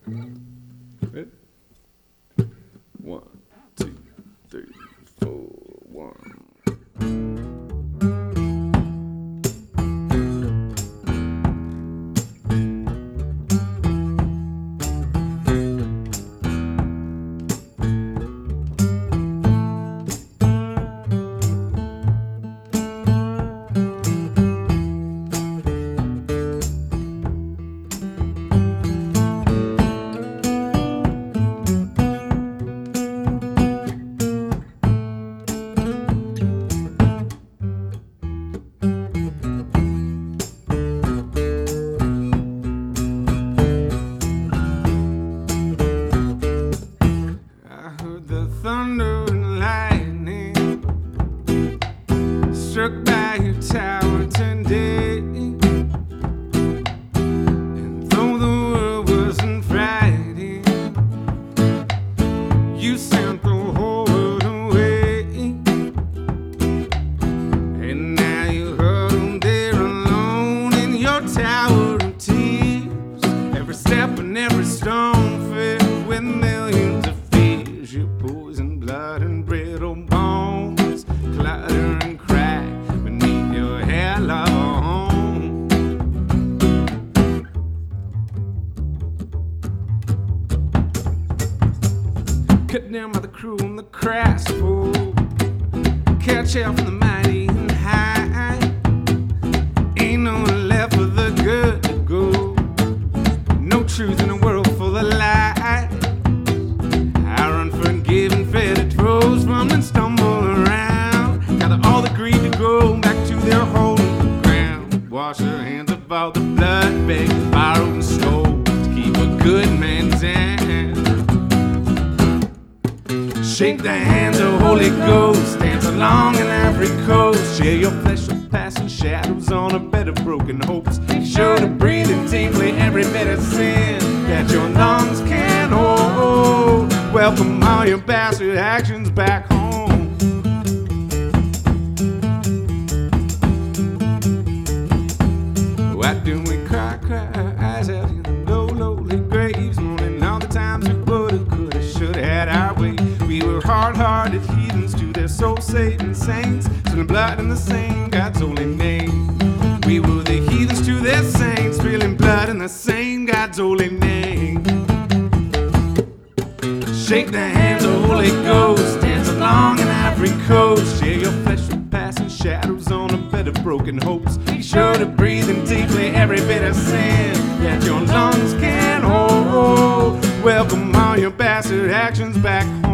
Ready? 1, 2, 3, 4, 1. Thunder and lightning struck by your tower today, and though the world wasn't Friday, you sent the whole world away, and now you're huddled there alone in your tower of tears. Every step and every stone filled with millions of your poison blood and brittle bones clatter and crack beneath your hell of a home. Cut down by the cruel and the crass fool, catch out from the mighty and high. Ain't no one left for the good to go, no truth in a world full of lies. Unforgiven, fed it rose from and stumble around. Gather all the greed to go back to their hole in the ground. Wash their hands of all the blood, beg, borrow and stole to keep a good man down. Shake the hands of Holy Ghost, dance along in every coast. Share your flesh with passing shadows on a bed of broken hopes. Be sure to breathe in deeply every bit of sin that your lungs can hold. Welcome all your bastard actions back home. Why do we cry our eyes out in the low, lowly graves, mourning all the times we woulda, coulda, shoulda had our way? We were hard-hearted heathens to their soul-saving saints, spilling blood in the same God's holy name. We were the heathens to their saints, spilling blood in the same God's holy name. Shake the hands of Holy Ghost, dance along in every coast. Share your flesh with passing shadows on a bed of broken hopes. Be sure to breathe in deeply every bit of sin that your lungs can hold. Welcome all your bastard actions back home.